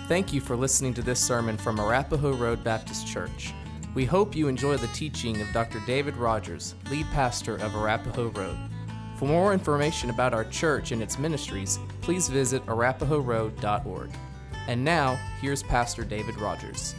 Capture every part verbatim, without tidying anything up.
Thank you for listening to this sermon from Arapahoe Road Baptist Church. We hope you enjoy the teaching of Doctor David Rogers, lead pastor of Arapahoe Road. For more information about our church and its ministries, please visit arapahoe road dot org. And now, here's Pastor David Rogers.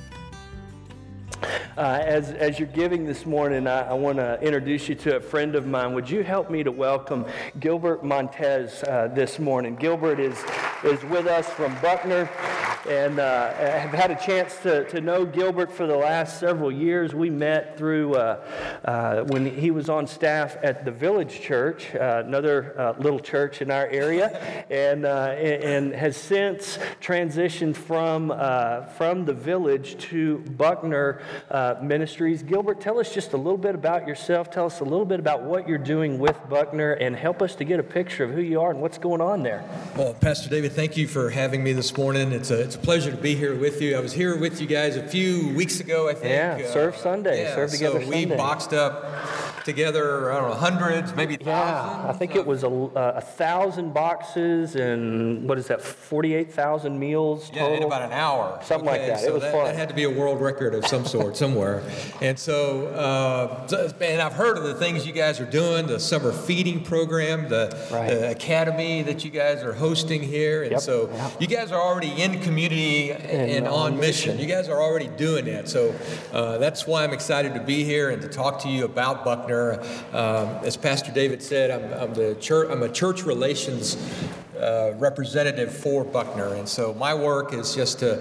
Uh, as, as you're giving this morning, I, I want to introduce you to a friend of mine. Would you help me to welcome Gilbert Montez uh, this morning? Gilbert is, is with us from Buckner, and uh, I've had a chance to, to know Gilbert for the last several years. We met through uh, uh, when he was on staff at the Village Church, uh, another uh, little church in our area, and uh, and has since transitioned from uh, from the Village to Buckner uh, Ministries. Gilbert, tell us just a little bit about yourself. Tell us a little bit about what you're doing with Buckner, and help us to get a picture of who you are and what's going on there. Well, Pastor David, thank you for having me this morning. It's a it's a pleasure to be here with you. I was here with you guys a few weeks ago, I think. Yeah, uh, Serve Sunday. Yeah, Serve Together so Sunday. we boxed up together, I don't know, hundreds, maybe thousands. Yeah, I think it was a, a thousand boxes and what is that, forty-eight thousand meals total? Yeah, in about an hour. Something okay, like that. So it was that, fun. That had to be a world record of some sort somewhere. And so, uh, so, man, I've heard of the things you guys are doing, the summer feeding program, the, right. the academy that you guys are hosting here. And yep. so yep. you guys are already in community and, and on mission. mission. You guys are already doing that. So uh, that's why I'm excited to be here and to talk to you about Buckner. Um, as Pastor David said, I'm, I'm the church. I'm a church relations Uh, representative for Buckner, and so my work is just to,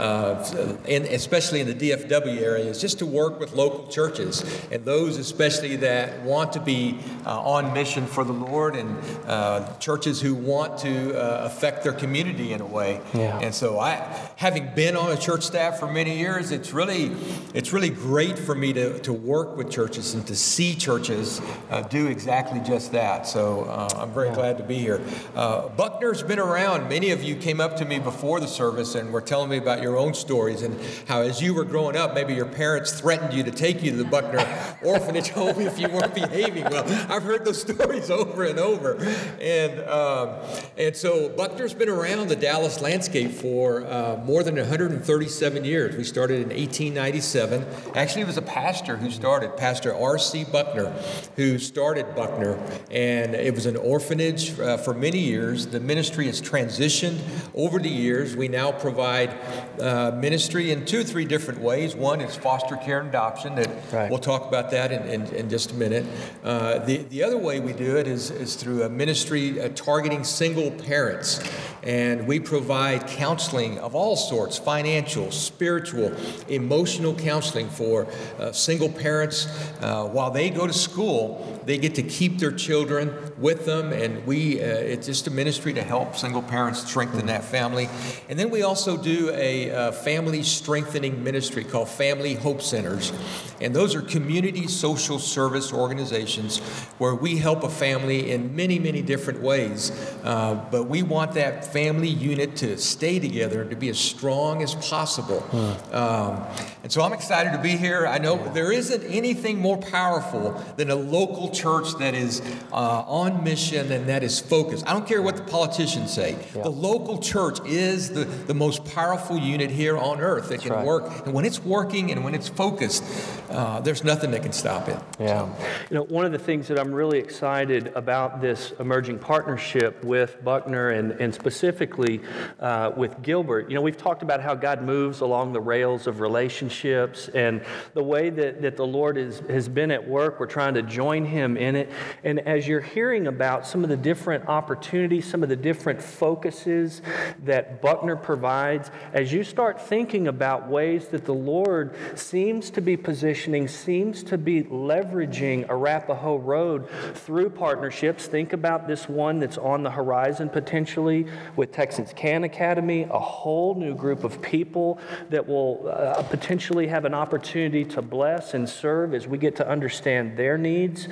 uh, and especially in the D F W area, is just to work with local churches and those especially that want to be uh, on mission for the Lord, and uh, churches who want to uh, affect their community in a way. Yeah. And so, I, having been on a church staff for many years, it's really, it's really great for me to to work with churches and to see churches uh, do exactly just that. So uh, I'm very yeah. glad to be here. Uh, but Buckner's been around. Many of you came up to me before the service and were telling me about your own stories and how as you were growing up, maybe your parents threatened you to take you to the Buckner orphanage home if you weren't behaving well. I've heard those stories over and over. And um, and so Buckner's been around the Dallas landscape for uh, more than one hundred thirty-seven years. We started in eighteen ninety-seven. Actually, it was a pastor who started, Pastor R C Buckner, who started Buckner. And it was an orphanage uh, for many years. The ministry has transitioned over the years. We now provide uh, ministry in two or three different ways. One is foster care and adoption. That right. We'll talk about that in, in, in just a minute. Uh, the, the other way we do it is, is through a ministry uh, targeting single parents. And we provide counseling of all sorts, financial, spiritual, emotional counseling for uh, single parents. Uh, while they go to school, they get to keep their children with them, and we uh, it's just a ministry to help single parents strengthen that family. And then we also do a uh, family strengthening ministry called Family Hope Centers. And those are community social service organizations where we help a family in many, many different ways. Uh, but we want that family unit to stay together and to be as strong as possible. Hmm. Um, and so I'm excited to be here. I know there isn't anything more powerful than a local church that is uh, on mission and that is focused. I don't care what the politicians say. Yeah. The local church is the, the most powerful unit here on earth that can right. work. And when it's working and when it's focused, uh, there's nothing that can stop it. Yeah. So. You know, one of the things that I'm really excited about this emerging partnership with Buckner and, and specifically uh, with Gilbert, you know, we've talked about how God moves along the rails of relationships and the way that, that the Lord is, has been at work. We're trying to join Him in it. And as you're hearing about some of the different opportunities, some of the different focuses that Buckner provides, as you start thinking about ways that the Lord seems to be positioning, seems to be leveraging Arapahoe Road through partnerships, think about this one that's on the horizon potentially with Texas Can Academy, a whole new group of people that will uh, potentially have an opportunity to bless and serve as we get to understand their needs.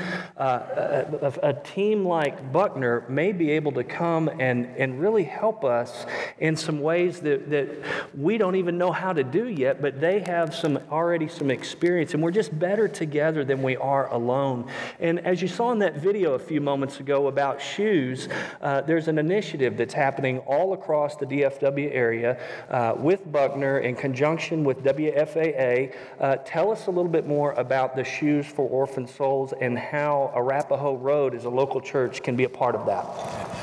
Uh, a, a team like Buckner may be able to come and, and really help us in some ways that, that we don't even know how to do yet, but they have some already some experience and we're just better together than we are alone. And as you saw in that video a few moments ago about shoes, uh, there's an initiative that's happening all across the D F W area uh, with Buckner in conjunction with W F A A. Uh, tell us a little bit more about the Shoes for Orphan Souls and how Arapahoe Road as a local church can be a part of that.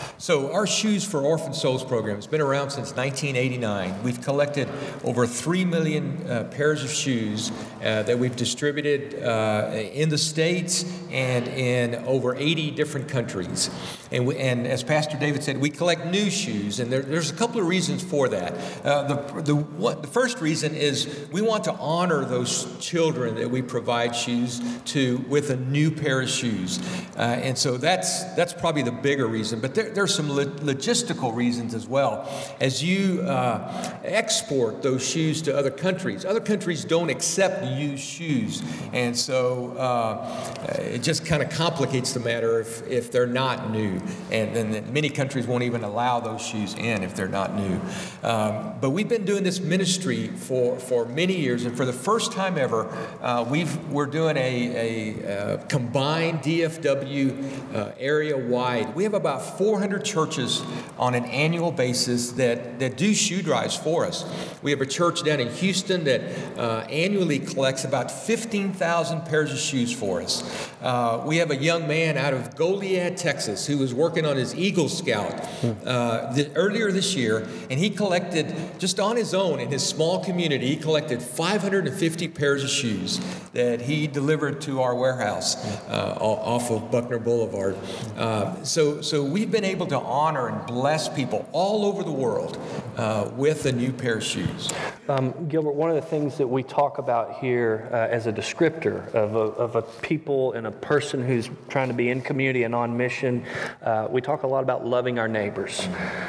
So our Shoes for Orphan Souls program has been around since nineteen eighty-nine. We've collected over three million uh, pairs of shoes uh, that we've distributed uh, in the States and in over eighty different countries. And, we, and as Pastor David said, we collect new shoes, and there, there's a couple of reasons for that. Uh, the, the, what, the first reason is we want to honor those children that we provide shoes to with a new pair of shoes. Uh, and so that's that's probably the bigger reason. But there, there's some lo- logistical reasons as well. As you uh, export those shoes to other countries, other countries don't accept used shoes. And so uh, it just kind of complicates the matter if, if they're not new. And then many countries won't even allow those shoes in if they're not new. Um, but we've been doing this ministry for, for many years, and for the first time ever, uh, we've, we're doing a, a, a combined D F W uh, area-wide. We have about four hundred churches on an annual basis that, that do shoe drives for us. We have a church down in Houston that uh, annually collects about fifteen thousand pairs of shoes for us. Uh, we have a young man out of Goliad, Texas, who was working on his Eagle Scout uh, the, earlier this year, and he collected, just on his own in his small community, he collected five hundred fifty pairs of shoes that he delivered to our warehouse uh, off of Buckner Boulevard. Uh, so, so we've been able to honor and bless people all over the world uh, with a new pair of shoes. Um, Gilbert, one of the things that we talk about here uh, as a descriptor of a, of a people and a person who's trying to be in community and on mission, uh, we talk a lot about loving our neighbors.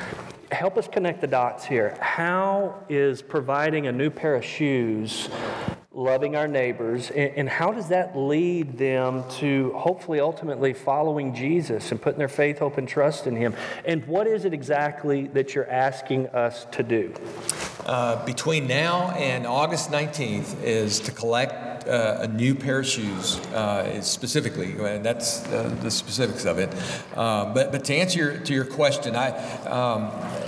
Help us connect the dots here. How is providing a new pair of shoes loving our neighbors, and, and how does that lead them to hopefully ultimately following Jesus and putting their faith, hope, and trust in Him? And what is it exactly that you're asking us to do? Uh, between now and August nineteenth is to collect uh, a new pair of shoes, uh, specifically, and that's uh, the specifics of it. Uh, but but to answer your, to your question, I um,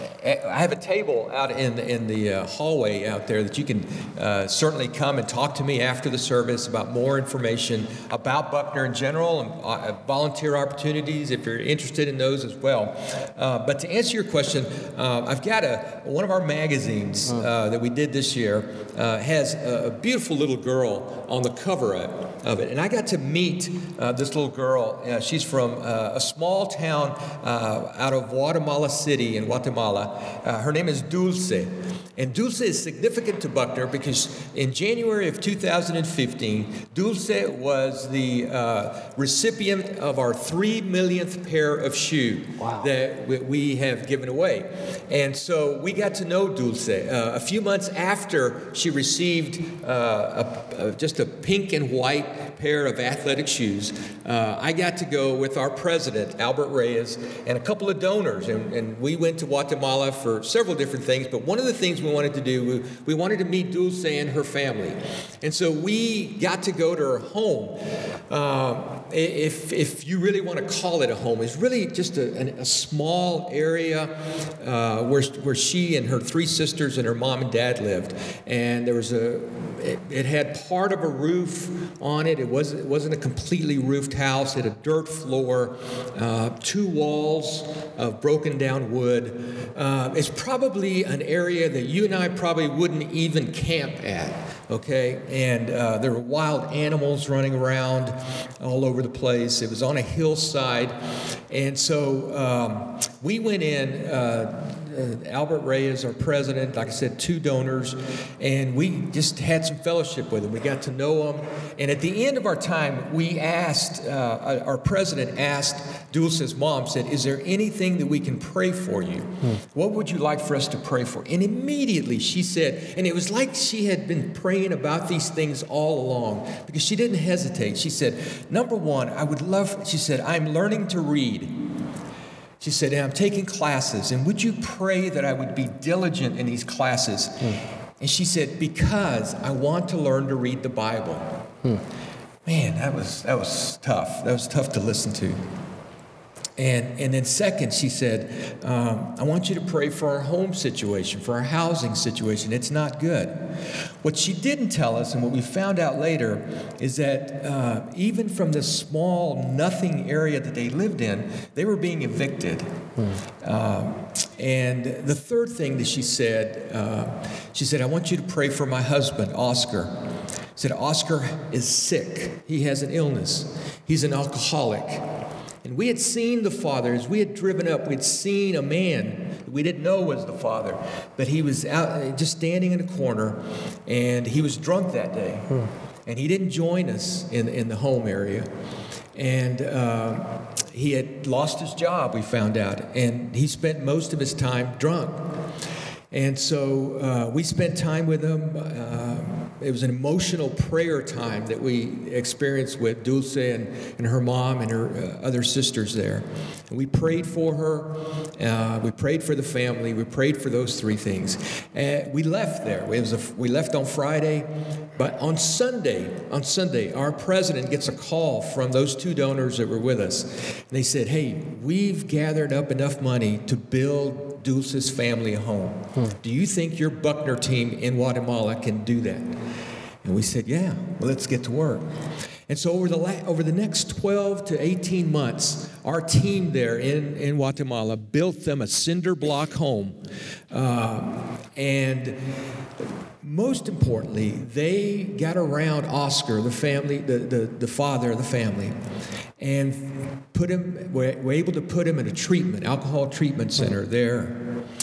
I have a table out in in the uh, hallway out there that you can uh, certainly come and talk to me after the service about more information about Buckner in general and uh, volunteer opportunities if you're interested in those as well. Uh, but to answer your question, uh, I've got a one of our magazines uh, that we did this year uh, has a, a beautiful little girl on the cover of it, and I got to meet uh, this little girl. Uh, she's from uh, a small town uh, out of Guatemala City in Guatemala. Uh, her name is Dulce. And Dulce is significant to Buckner because in January of two thousand fifteen, Dulce was the uh, recipient of our three millionth pair of shoe wow. that we have given away. And so we got to know Dulce. Uh, a few months after she received uh, a, a, just a pink and white pair of athletic shoes, uh, I got to go with our president, Albert Reyes, and a couple of donors. And, and we went to Guatemala for several different things, but one of the things we wanted to do, we, we wanted to meet Dulce and her family. And so we got to go to her home. Um, if, if you really want to call it a home, it's really just a, a small area uh, where, where she and her three sisters and her mom and dad lived. And there was a, it, it had part of a roof on it. It wasn't, it wasn't a completely roofed house. It had a dirt floor, uh, two walls of broken down wood. Uh, it's probably an area that you and I probably wouldn't even camp at, okay? And uh, there were wild animals running around all over the place. It was on a hillside. And so um, we went in, uh, uh, Albert Reyes, our president, like I said, two donors, and we just had some fellowship with him. We got to know him. And at the end of our time, we asked, uh, our president asked Dulce's mom, said, is there anything that we can pray for you? Hmm. What would you like for us to pray for? And immediately she said, and it was like she had been praying about these things all along, because she didn't hesitate. She said, number one, I would love, she said, I'm learning to read. She said, and I'm taking classes, and would you pray that I would be diligent in these classes? Hmm. And she said, because I want to learn to read the Bible. Hmm. Man, that was that was tough. That was tough to listen to. And and then second, she said, um, I want you to pray for our home situation, for our housing situation. It's not good. What she didn't tell us, and what we found out later, is that uh, even from this small, nothing area that they lived in, they were being evicted. Hmm. Um, and the third thing that she said, uh, she said, I want you to pray for my husband, Oscar. She said, Oscar is sick. He has an illness. He's an alcoholic. And we had seen the father, as we had driven up, we'd seen a man that we didn't know was the father, but he was out just standing in a corner, and he was drunk that day. Hmm. And he didn't join us in, in the home area. And uh, he had lost his job, we found out, and he spent most of his time drunk. And so uh, we spent time with him. Uh, it was an emotional prayer time that we experienced with Dulce and, and her mom and her uh, other sisters there. And we prayed for her. Uh, we prayed for the family. We prayed for those three things. And we left there. It was a, we left on Friday. But on Sunday, on Sunday, our president gets a call from those two donors that were with us. And they said, hey, we've gathered up enough money to build Dulce's family a home. Hmm. Do you think your Buckner team in Guatemala can do that? And we said, yeah, well, let's get to work. And so over the la- over the next twelve to eighteen months, our team there in, in Guatemala built them a cinder block home. Uh, and most importantly, they got around Oscar, the family, the, the, the father of the family, and put him, were, were able to put him in a treatment, alcohol treatment center there.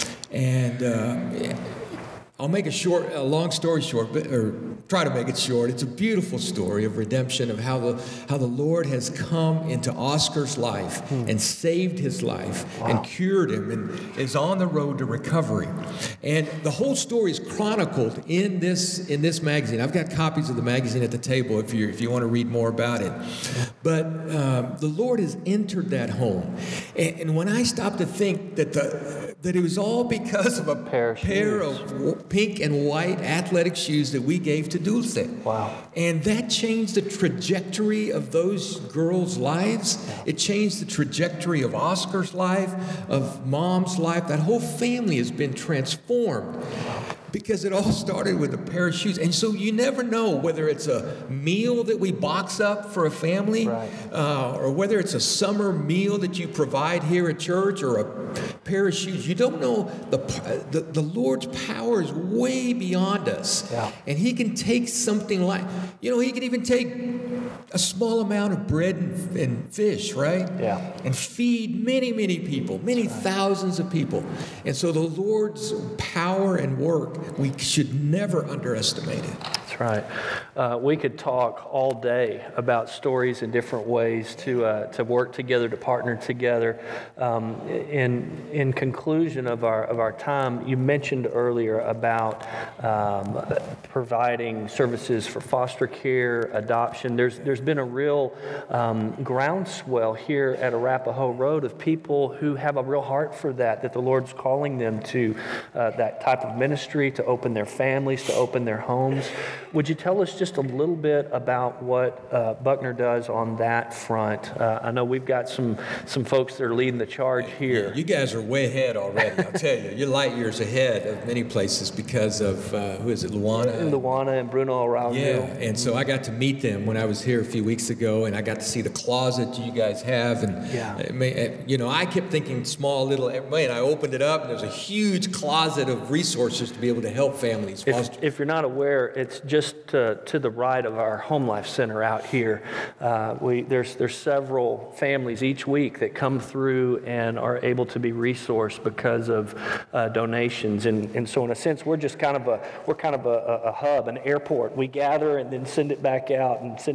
And uh, I'll make a short, a long story short, but, or try to make it short. It's a beautiful story of redemption, of how the how the Lord has come into Oscar's life hmm. and saved his life wow. and cured him and is on the road to recovery. And the whole story is chronicled in this in this magazine. I've got copies of the magazine at the table if you if you want to read more about it. But um, the Lord has entered that home, and, and when I stop to think that the that it was all because of a pair, pair of pink and white athletic shoes that we gave to Dulce. Wow. And that changed the trajectory of those girls' lives. It changed the trajectory of Oscar's life, of Mom's life. That whole family has been transformed because it all started with a pair of shoes. And so you never know whether it's a meal that we box up for a family, right. uh, or whether it's a summer meal that you provide here at church, or a pair of shoes. You don't know. The the, the Lord's power is way beyond us. Yeah. And he can take something like, you know, he can even take a small amount of bread and, and fish, right? Yeah. And feed many, many people, many right. thousands of people. And so the Lord's power and work, we should never underestimate it. That's right. Uh, we could talk all day about stories and different ways to uh, to work together, to partner together. Um, in in conclusion of our of our time, you mentioned earlier about um, providing services for foster care, adoption. There's there's been a real um, groundswell here at Arapahoe Road of people who have a real heart for that. That the Lord's calling them to uh, that type of ministry, to open their families, to open their homes. Would you tell us just a little bit about what uh, Buckner does on that front? Uh, I know we've got some some folks that are leading the charge here. Yeah, you guys are way ahead already, I'll tell you. You're light years ahead of many places because of, uh, who is it, Luana? Luana and Bruno Araujo. Yeah, and so I got to meet them when I was here a few weeks ago, and I got to see the closet you guys have. And, yeah. you know, I kept thinking small, little, man, I opened it up, and there's a huge closet of resources to be able to help families. If, if you're not aware, it's just to, to the right of our Home Life Center out here. Uh, we there's there's several families each week that come through and are able to be resourced because of uh, donations, and and so in a sense we're just kind of a we're kind of a, a hub, an airport. We gather and then send it back out and send it on to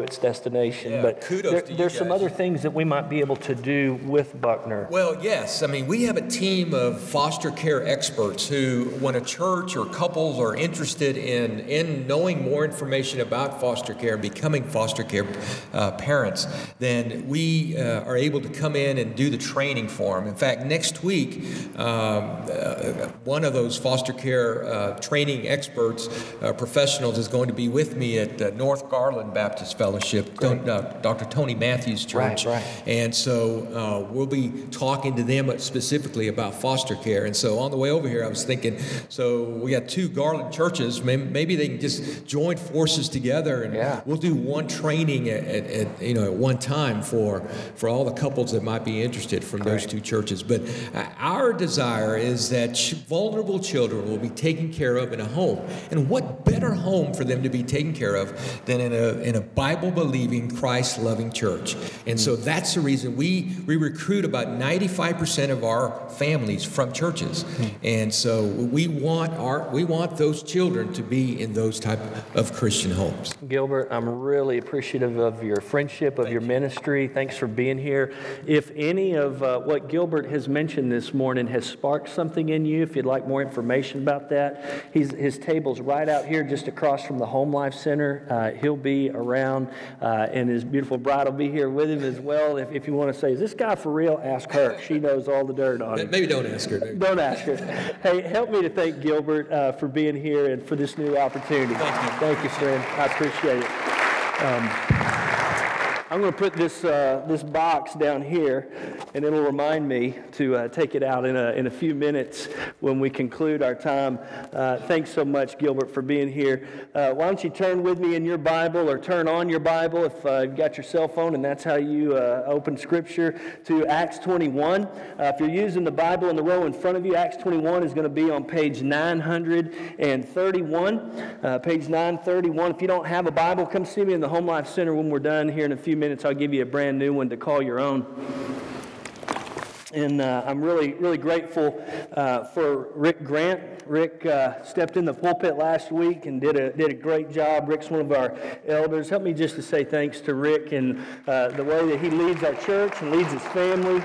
its destination. Yeah, but kudos there, to you there's some guys. other things that we might be able to do with Buckner. Well, yes. I mean, we have a team of foster care experts who, when a church or couples are interested in, in knowing more information about foster care, becoming foster care uh, parents, then we uh, are able to come in and do the training for them. In fact, next week, um, uh, one of those foster care uh, training experts, uh, professionals, is going to be with me at uh, North Garland Baptist Fellowship, Don, uh, Doctor Tony Matthews Church. Right, right. And so uh, we'll be talking to them specifically about foster care. And so on the way over here, I was thinking, so we got two Garland churches. Maybe, maybe they can just join forces together, and yeah. we'll do one training at, at, at you know at one time for for all the couples that might be interested from Great. those two churches. But uh, our desire is that ch- vulnerable children will be taken care of in a home. And what better home for them to be taken care of than in a in a Bible-believing, Christ-loving church? And so that's the reason we we recruit about ninety-five percent of our families from churches. And so we want our we want those children to be in those type of Christian homes. Gilbert, I'm really appreciative of your friendship, of Thank your you. ministry. Thanks for being here. If any of uh, what Gilbert has mentioned this morning has sparked something in you, if you'd like more information about that, he's, his table's right out here just across from the Home Life Center. Uh, he'll be around, uh, and his beautiful bride will be here with him as well. If, if you want to say, is this guy for real? Ask her. She knows all the dirt on him. Maybe don't ask her. Maybe. Don't ask her. Hey, help me to thank Gilbert uh, for being here and for this new opportunity. Thank you. Thank you, friend. I appreciate it. Um, I'm going to put this uh, this box down here, and it'll remind me to uh, take it out in a in a few minutes when we conclude our time. Uh, thanks so much, Gilbert, for being here. Uh, why don't you turn with me in your Bible, or turn on your Bible if uh, you've got your cell phone, and that's how you uh, open Scripture, to Acts twenty-one. Uh, if you're using the Bible in the row in front of you, Acts twenty-one is going to be on page nine thirty-one. Uh, page nine thirty-one. If you don't have a Bible, come see me in the Home Life Center when we're done here in a few minutes. I'll give you a brand new one to call your own. And uh, I'm really, really grateful uh, for Rick Grant. Rick uh, stepped in the pulpit last week and did a did a great job. Rick's one of our elders. Help me just to say thanks to Rick and uh, the way that he leads our church and leads his family.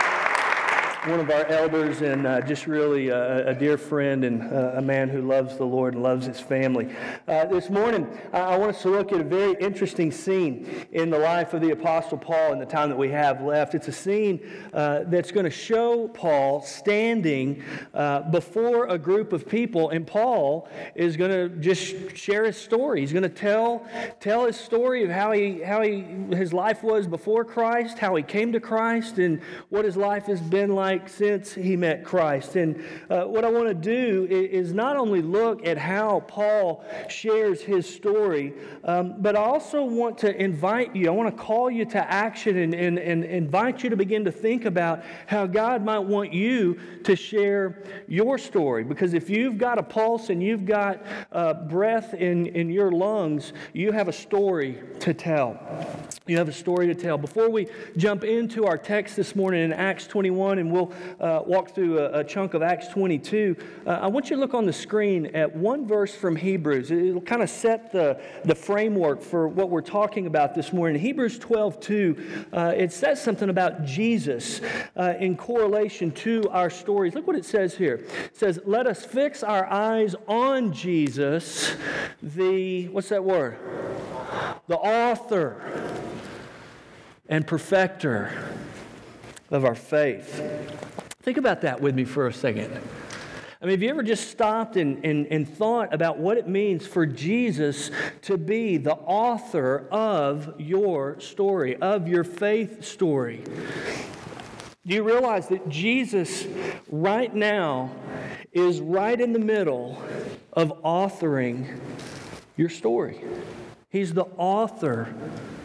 One of our elders, and uh, just really a, a dear friend, and uh, a man who loves the Lord and loves his family. Uh, this morning, I, I want us to look at a very interesting scene in the life of the Apostle Paul in the time that we have left. It's a scene uh, that's going to show Paul standing uh, before a group of people, and Paul is going to just share his story. He's going to tell tell his story of how he how he his life was before Christ, how he came to Christ, and what his life has been like since he met Christ. And uh, what I want to do is not only look at how Paul shares his story, um, but I also want to invite you, I want to call you to action and, and, and invite you to begin to think about how God might want you to share your story. Because if you've got a pulse and you've got uh, breath in, in your lungs, you have a story to tell. You have a story to tell. Before we jump into our text this morning in Acts twenty-one, and we'll uh, walk through a, a chunk of Acts twenty-two, uh, I want you to look on the screen at one verse from Hebrews. It'll kind of set the, the framework for what we're talking about this morning. Hebrews twelve two, uh, it says something about Jesus uh, in correlation to our stories. Look what it says here. It says, let us fix our eyes on Jesus, the, what's that word? The author and perfecter of our faith. Think about that with me for a second. I mean, have you ever just stopped and, and, and thought about what it means for Jesus to be the author of your story, of your faith story? Do you realize that Jesus right now is right in the middle of authoring your story? He's the author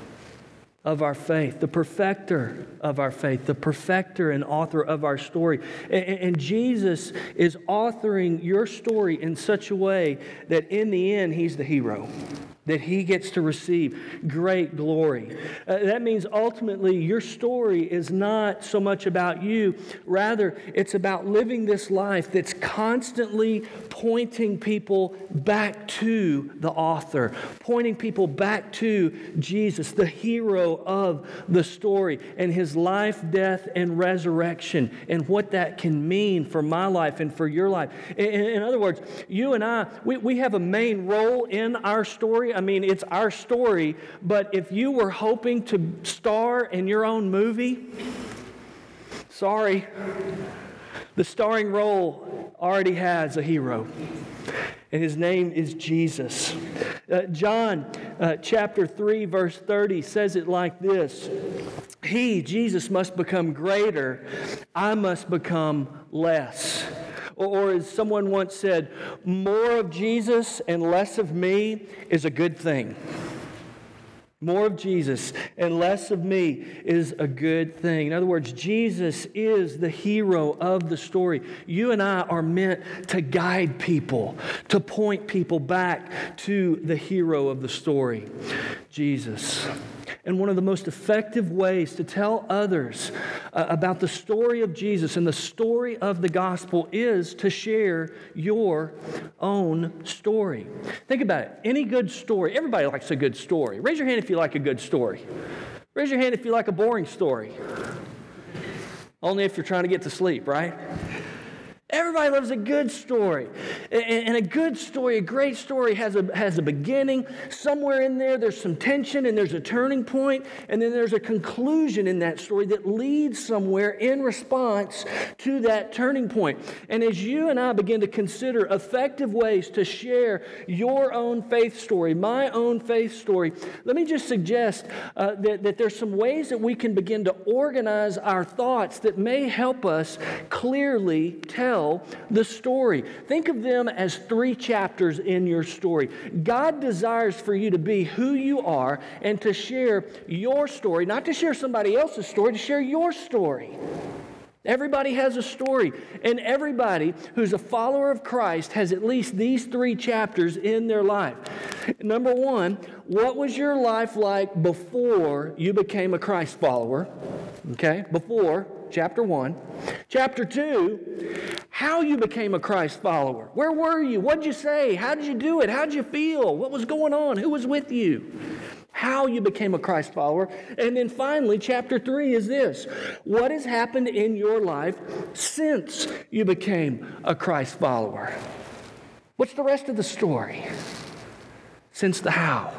of our faith, the perfecter of our faith, the perfecter and author of our story. And, and Jesus is authoring your story in such a way that in the end, He's the hero. that He gets to receive great glory. Uh, that means ultimately your story is not so much about you. Rather, it's about living this life that's constantly pointing people back to the author, pointing people back to Jesus, the hero of the story, and His life, death, and resurrection, and what that can mean for my life and for your life. In, in other words, you and I, we, we have a main role in our story. I mean, it's our story, but if you were hoping to star in your own movie, sorry, the starring role already has a hero, and His name is Jesus. Uh, John uh, chapter three, verse thirty says it like this: He, Jesus, must become greater, I must become less. Or as someone once said, more of Jesus and less of me is a good thing. More of Jesus and less of me is a good thing. In other words, Jesus is the hero of the story. You and I are meant to guide people, to point people back to the hero of the story, Jesus. And one of the most effective ways to tell others uh, about the story of Jesus and the story of the gospel is to share your own story. Think about it. Any good story, everybody likes a good story. Raise your hand if you like a good story. Raise your hand if you like a boring story. Only if you're trying to get to sleep, right? Everybody loves a good story. And a good story, a great story has a, has a beginning. Somewhere in there, there's some tension and there's a turning point. And then there's a conclusion in that story that leads somewhere in response to that turning point. And as you and I begin to consider effective ways to share your own faith story, my own faith story, let me just suggest uh, that, that there's some ways that we can begin to organize our thoughts that may help us clearly tell the story. Think of them as three chapters in your story. God desires for you to be who you are and to share your story, not to share somebody else's story, to share your story. Everybody has a story, and everybody who's a follower of Christ has at least these three chapters in their life. Number one, what was your life like before you became a Christ follower? Okay, before, chapter one. Chapter two, how you became a Christ follower. Where were you? What did you say? How did you do it? How did you feel? What was going on? Who was with you? How you became a Christ follower. And then finally, chapter three is this: what has happened in your life since you became a Christ follower? What's the rest of the story? Since the how.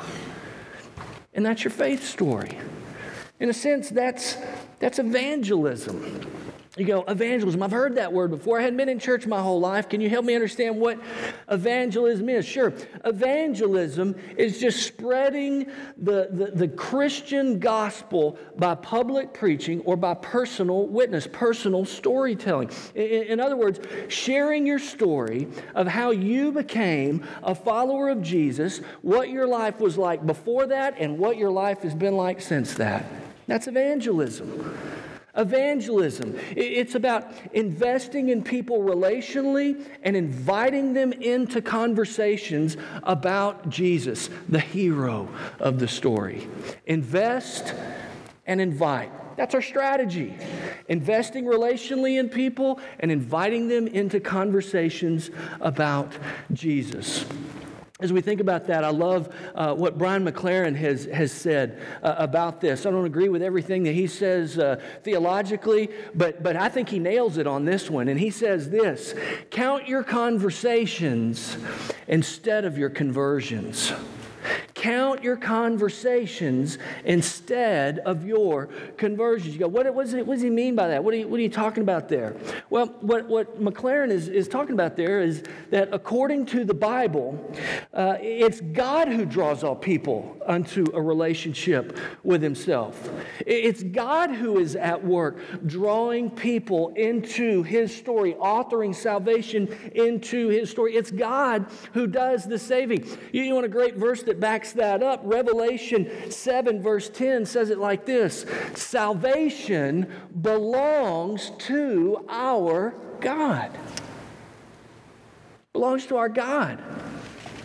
And that's your faith story. In a sense, that's that's evangelism. You go, evangelism, I've heard that word before. I hadn't been in church my whole life. Can you help me understand what evangelism is? Sure. Evangelism is just spreading the, the, the Christian gospel by public preaching or by personal witness, personal storytelling. In, in other words, sharing your story of how you became a follower of Jesus, what your life was like before that, and what your life has been like since that. That's evangelism. Evangelism, it's about investing in people relationally and inviting them into conversations about Jesus, the hero of the story. Invest and invite. That's our strategy. Investing relationally in people and inviting them into conversations about Jesus. As we think about that, I love uh, what Brian McLaren has, has said uh, about this. I don't agree with everything that he says uh, theologically, but, but I think he nails it on this one. And he says this: count your conversations instead of your conversions. Count your conversations instead of your conversions. You go, what, what, does it, what does he mean by that? What are you, what are you talking about there? Well, what, what McLaren is, is talking about there is that according to the Bible, uh, it's God who draws all people unto a relationship with Himself. It's God who is at work drawing people into His story, authoring salvation into His story. It's God who does the saving. You want a great verse that backs that up? Revelation seven verse ten says it like this: salvation belongs to our God. Belongs to our God.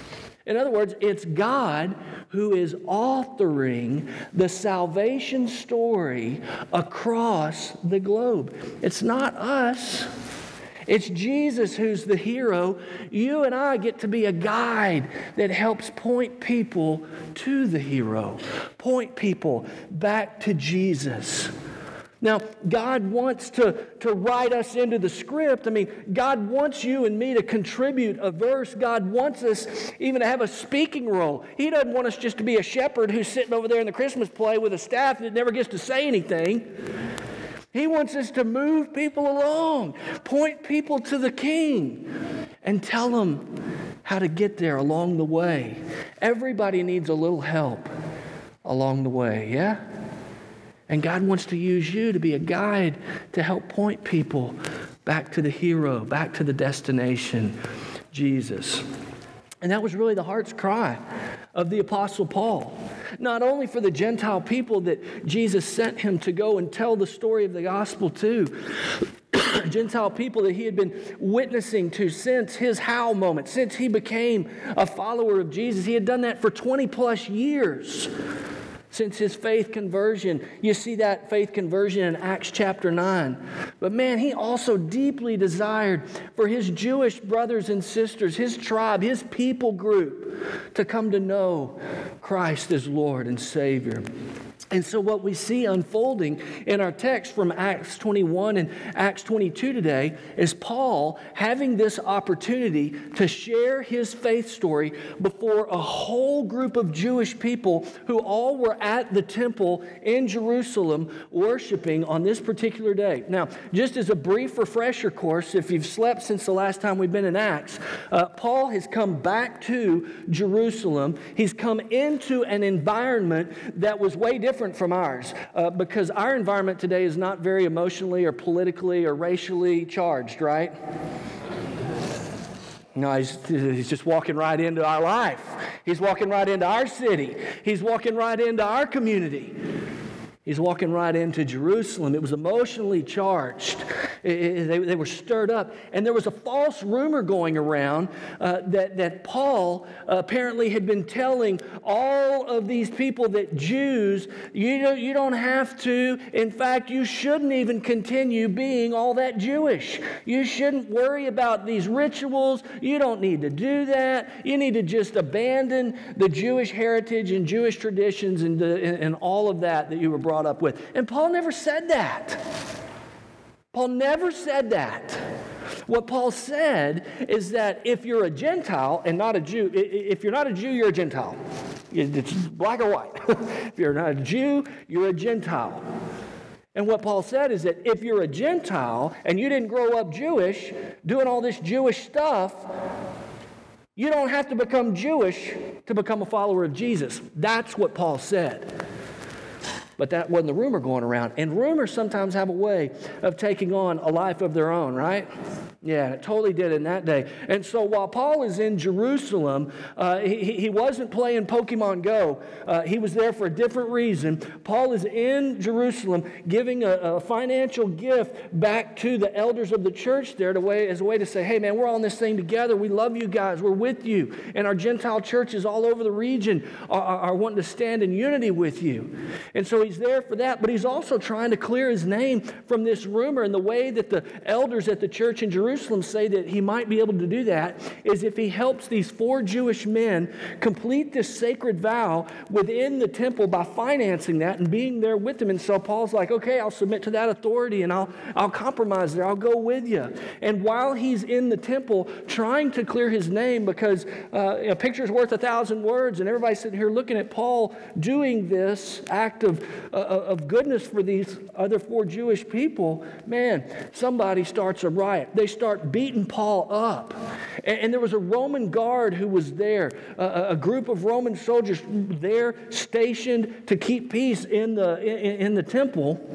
In other words, it's God who is authoring the salvation story across the globe. It's not us. It's Jesus who's the hero. You and I get to be a guide that helps point people to the hero, point people back to Jesus. Now, God wants to, to write us into the script. I mean, God wants you and me to contribute a verse. God wants us even to have a speaking role. He doesn't want us just to be a shepherd who's sitting over there in the Christmas play with a staff that never gets to say anything. He wants us to move people along, point people to the King, and tell them how to get there along the way. Everybody needs a little help along the way, yeah? And God wants to use you to be a guide to help point people back to the hero, back to the destination, Jesus. And that was really the heart's cry of the Apostle Paul. Not only for the Gentile people that Jesus sent him to go and tell the story of the gospel to, Gentile people that he had been witnessing to since his how moment, since he became a follower of Jesus. He had done that for twenty plus years. Since his faith conversion. You see that faith conversion in Acts chapter nine. But man, he also deeply desired for his Jewish brothers and sisters, his tribe, his people group, to come to know Christ as Lord and Savior. And so what we see unfolding in our text from Acts twenty-one and Acts twenty-two today is Paul having this opportunity to share his faith story before a whole group of Jewish people who all were at the temple in Jerusalem worshiping on this particular day. Now, just as a brief refresher course, if you've slept since the last time we've been in Acts, uh, Paul has come back to Jerusalem. He's come into an environment that was way different from ours uh, because our environment today is not very emotionally or politically or racially charged, right? No, he's, he's just walking right into our life. He's walking right into our city. He's walking right into our community. He's walking right into Jerusalem. It was emotionally charged. It, it, they, they were stirred up. And there was a false rumor going around uh, that, that Paul uh, apparently had been telling all of these people that Jews, you don't, you don't have to. In fact, you shouldn't even continue being all that Jewish. You shouldn't worry about these rituals. You don't need to do that. You need to just abandon the Jewish heritage and Jewish traditions and, the, and, and all of that that you were brought up with. And Paul never said that. Paul never said that. What Paul said is that if you're a Gentile and not a Jew, if you're not a Jew, you're a Gentile. It's black or white. If you're not a Jew, you're a Gentile. And what Paul said is that if you're a Gentile and you didn't grow up Jewish, doing all this Jewish stuff, you don't have to become Jewish to become a follower of Jesus. That's what Paul said. But that wasn't the rumor going around. And rumors sometimes have a way of taking on a life of their own, right? Yeah, it totally did in that day. And so while Paul is in Jerusalem, uh, he, he wasn't playing Pokemon Go. Uh, he was there for a different reason. Paul is in Jerusalem giving a, a financial gift back to the elders of the church there to way, as a way to say, hey man, we're all in this thing together. We love you guys. We're with you. And our Gentile churches all over the region are, are, are wanting to stand in unity with you. And so he's there for that, but he's also trying to clear his name from this rumor. And the way that the elders at the church in Jerusalem say that he might be able to do that is if he helps these four Jewish men complete this sacred vow within the temple by financing that and being there with them. And so Paul's like, okay, I'll submit to that authority and I'll I'll compromise there. I'll go with you. And while he's in the temple trying to clear his name, because uh, a picture's worth a thousand words, and everybody's sitting here looking at Paul doing this act of uh, of goodness for these other four Jewish people, man, somebody starts a riot. They start beating Paul up. And, and there was a Roman guard who was there, uh, a group of Roman soldiers there stationed to keep peace in the in, in the temple.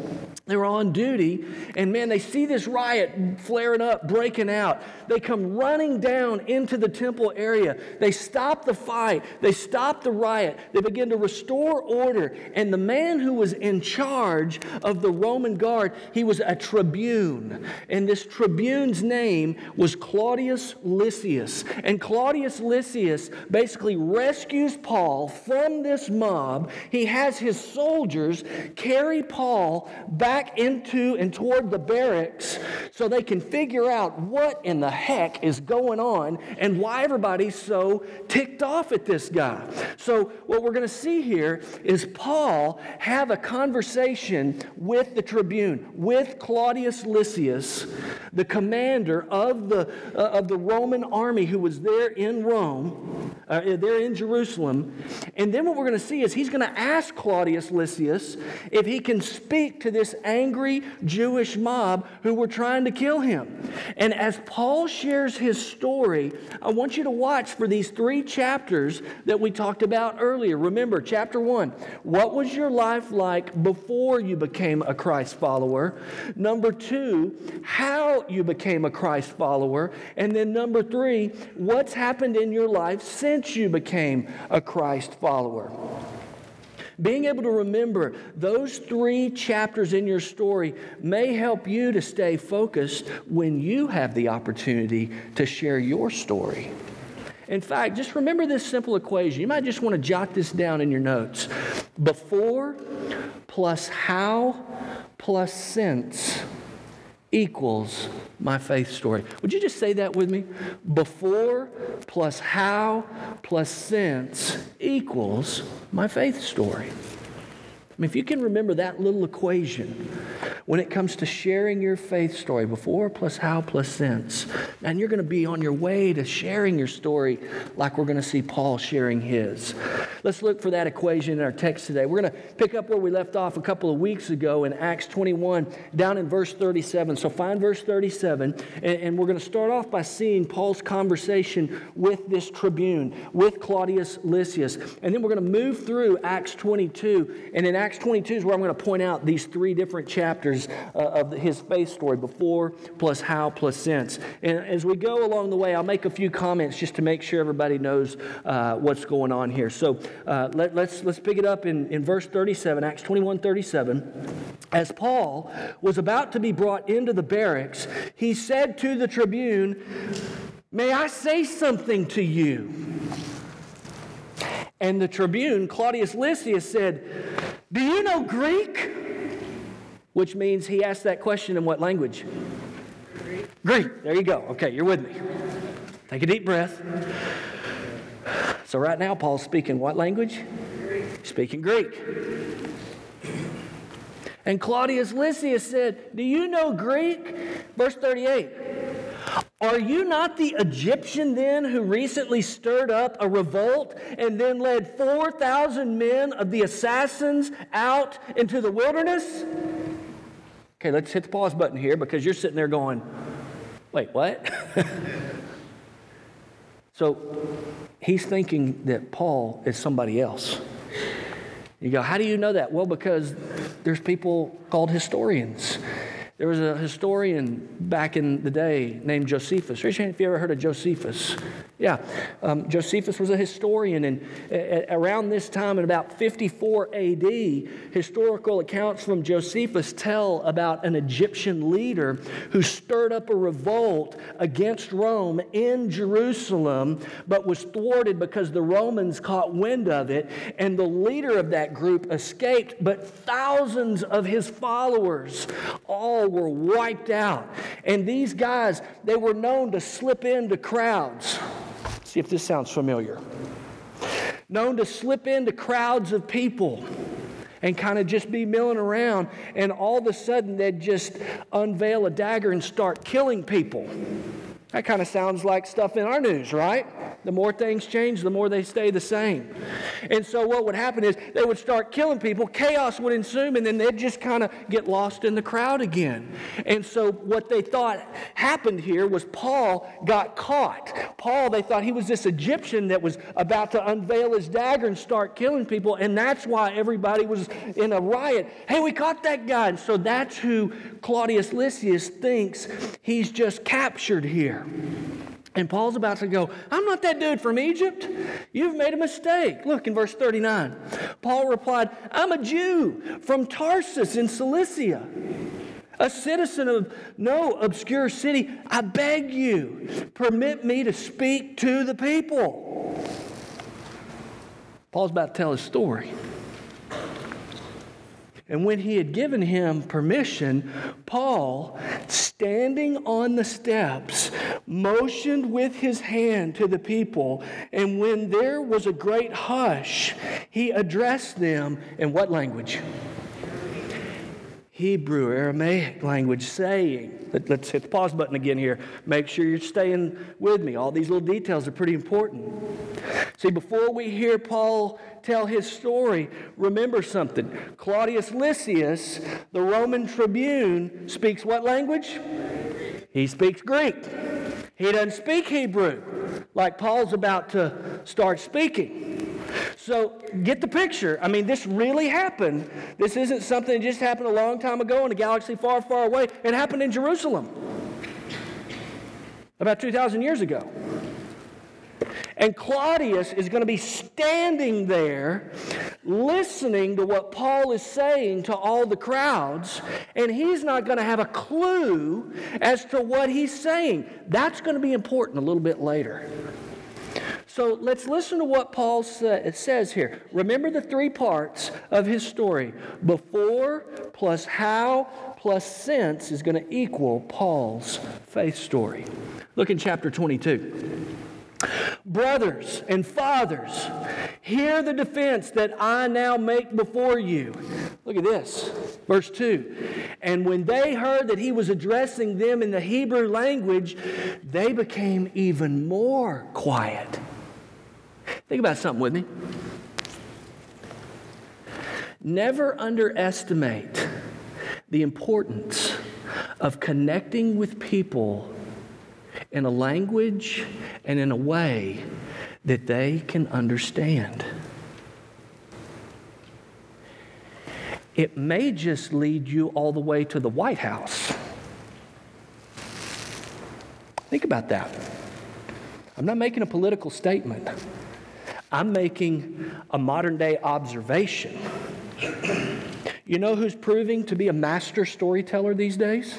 They were on duty, and man, they see this riot flaring up, breaking out. They come running down into the temple area. They stop the fight. They stop the riot. They begin to restore order. And the man who was in charge of the Roman guard, he was a tribune. And this tribune's name was Claudius Lysias. And Claudius Lysias basically rescues Paul from this mob. He has his soldiers carry Paul back into and toward the barracks so they can figure out what in the heck is going on and why everybody's so ticked off at this guy. So what we're going to see here is Paul have a conversation with the tribune, with Claudius Lysias, the commander of the uh, of the Roman army who was there in Rome, uh, there in Jerusalem. And then what we're going to see is he's going to ask Claudius Lysias if he can speak to this angry Jewish mob who were trying to kill him. And as Paul shares his story, I want you to watch for these three chapters that we talked about earlier. Remember, chapter one, what was your life like before you became a Christ follower? Number two, how you became a Christ follower. And then number three, what's happened in your life since you became a Christ follower? Being able to remember those three chapters in your story may help you to stay focused when you have the opportunity to share your story. In fact, just remember this simple equation. You might just want to jot this down in your notes. Before plus how plus since equals my faith story. Would you just say that with me? Before plus how plus since equals my faith story. I mean, if you can remember that little equation when it comes to sharing your faith story, before plus how plus since, and you're going to be on your way to sharing your story like we're going to see Paul sharing his. Let's look for that equation in our text today. We're going to pick up where we left off a couple of weeks ago in Acts twenty-one, down in verse thirty-seven. So find verse thirty-seven, and, and we're going to start off by seeing Paul's conversation with this tribune, with Claudius Lysias. And then we're going to move through Acts twenty-two, and in Acts twenty-two is where I'm going to point out these three different chapters uh, of his faith story, before plus how plus since. And as we go along the way, I'll make a few comments just to make sure everybody knows uh, what's going on here. So uh, let, let's let's pick it up in, in verse thirty-seven, Acts twenty-one thirty-seven. As Paul was about to be brought into the barracks, he said to the tribune, "May I say something to you?" And the tribune, Claudius Lysias, said, "Do you know Greek?" Which means he asked that question in what language? Greek. Greek. There you go. Okay, you're with me. Take a deep breath. So right now, Paul's speaking what language? Greek. Speaking Greek. And Claudius Lysias said, "Do you know Greek?" Verse thirty-eight. "Are you not the Egyptian then who recently stirred up a revolt and then led four thousand men of the assassins out into the wilderness?" Okay, let's hit the pause button here because you're sitting there going, wait, what? So he's thinking that Paul is somebody else. You go, how do you know that? Well, because there's people called historians. There was a historian back in the day named Josephus. Raise your hand if you ever heard of Josephus. Yeah, um, Josephus was a historian, and uh, around this time, in about fifty-four A D, historical accounts from Josephus tell about an Egyptian leader who stirred up a revolt against Rome in Jerusalem, but was thwarted because the Romans caught wind of it, and the leader of that group escaped, but thousands of his followers all were wiped out. And these guys, they were known to slip into crowds. See if this sounds familiar. Known to slip into crowds of people and kind of just be milling around, and all of a sudden they'd just unveil a dagger and start killing people. That kind of sounds like stuff in our news, right? The more things change, the more they stay the same. And so what would happen is they would start killing people, chaos would ensue, and then they'd just kind of get lost in the crowd again. And so what they thought happened here was Paul got caught. Paul, they thought he was this Egyptian that was about to unveil his dagger and start killing people, and that's why everybody was in a riot. Hey, we caught that guy. And so that's who Claudius Lysias thinks he's just captured here. And Paul's about to go, I'm not that dude from Egypt. You've made a mistake. Look in verse thirty-nine. Paul replied, I'm a Jew from Tarsus in Cilicia, a citizen of no obscure city. I beg you, permit me to speak to the people. Paul's about to tell his story. And when he had given him permission, Paul, standing on the steps, motioned with his hand to the people. And when there was a great hush, he addressed them in what language? Hebrew, Aramaic language, saying, let's hit the pause button again here. Make sure you're staying with me. All these little details are pretty important. See, before we hear Paul tell his story, remember something. Claudius Lysias, the Roman tribune, speaks what language? He speaks Greek. He doesn't speak Hebrew, like Paul's about to start speaking. So get the picture. I mean, this really happened. This isn't something that just happened a long time ago in a galaxy far, far away. It happened in Jerusalem about two thousand years ago. And Claudius is going to be standing there listening to what Paul is saying to all the crowds, and he's not going to have a clue as to what he's saying. That's going to be important a little bit later. So let's listen to what Paul sa- says here. Remember the three parts of his story. Before plus how plus since is going to equal Paul's faith story. Look in chapter twenty-two. Brothers and fathers, hear the defense that I now make before you. Look at this, verse two. And when they heard that he was addressing them in the Hebrew language, they became even more quiet. Think about something with me. Never underestimate the importance of connecting with people in a language and in a way that they can understand. It may just lead you all the way to the White House. Think about that. I'm not making a political statement. I'm making a modern-day observation. You know who's proving to be a master storyteller these days?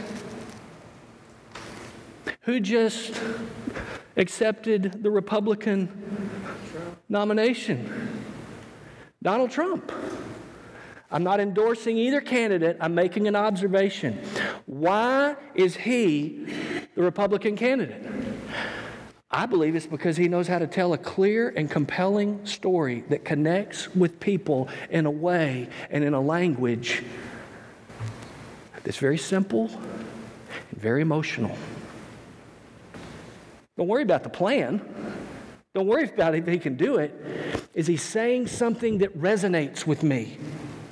Who just accepted the Republican nomination? Donald Trump. I'm not endorsing either candidate. I'm making an observation. Why is he the Republican candidate? I believe it's because he knows how to tell a clear and compelling story that connects with people in a way and in a language that's very simple and very emotional. Don't worry about the plan. Don't worry about if he can do it. Is he saying something that resonates with me?